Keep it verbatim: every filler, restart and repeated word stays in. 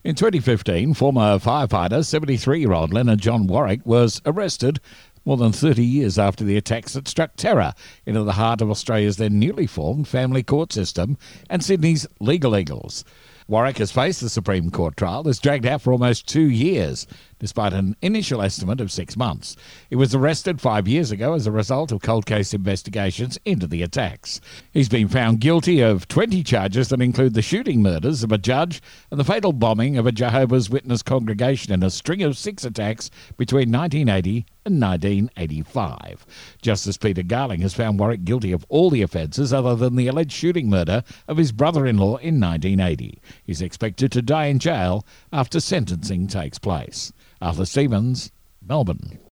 In twenty fifteen, former firefighter seventy-three-year-old Leonard John Warwick was arrested more than thirty years after the attacks that struck terror into the heart of Australia's then newly formed family court system and Sydney's Legal Eagles. Warwick has faced the Supreme Court trial that's dragged out for almost two years, despite an initial estimate of six months. He was arrested five years ago as a result of cold case investigations into the attacks. He's been found guilty of twenty charges that include the shooting murders of a judge and the fatal bombing of a Jehovah's Witness congregation in a string of six attacks between nineteen eighty and nineteen eighty-five. Justice Peter Garling has found Warwick guilty of all the offences other than the alleged shooting murder of his brother-in-law in nineteen eighty. He's expected to die in jail after sentencing takes place. Arthur Stevens, Melbourne.